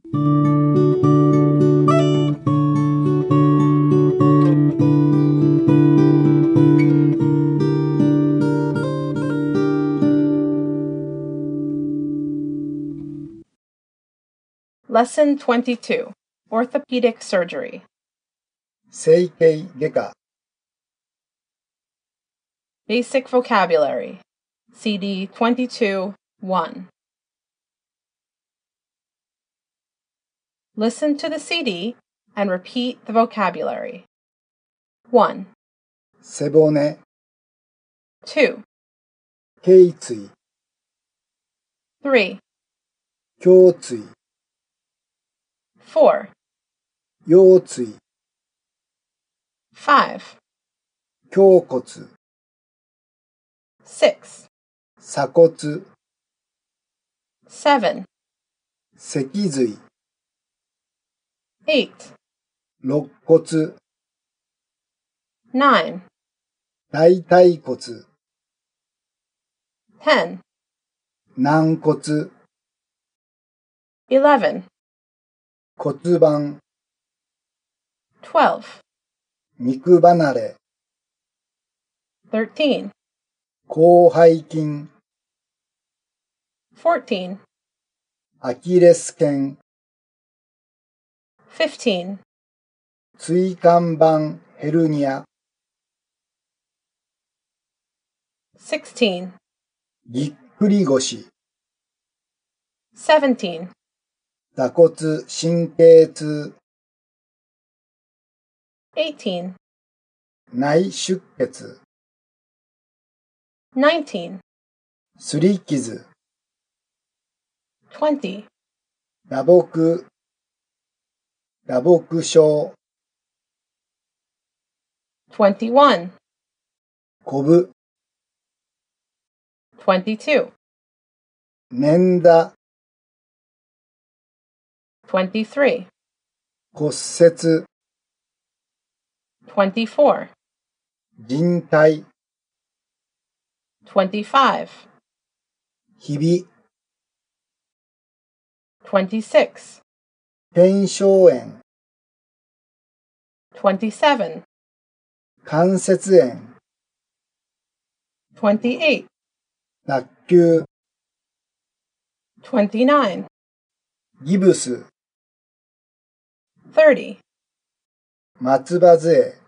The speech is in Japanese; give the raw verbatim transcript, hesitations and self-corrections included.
Lesson twenty-two, Orthopedic Surgery. 整形外科 Basic Vocabulary, C D twenty-two one. Listen to the C D and repeat the vocabulary. one, 背骨 two, 頸椎 three, 胸椎 four, 腰椎 five, 胸骨 six, 鎖骨 seven, 脊髄 eight, 肋骨 nine, 大腿骨 ten, 軟骨 eleven, 骨盤 twelve, 肉離れ thirteen, 広背筋 fourteen, アキレス腱 fifteen, 椎間板ヘルニア sixteen, ぎっくり腰 seventeen, 座骨神経痛 eighteen, 内出血 nineteen, すり傷 twenty, 打撲打撲症 twenty-one, こぶ twenty-two, 捻挫 twenty-three, 骨折 twenty-four, 靭帯 twenty-five, ひび twenty-six, 腱鞘炎 twenty-seven, 関節炎 twenty-eight, 脱臼 twenty-nine, ギブス thirty, 松葉杖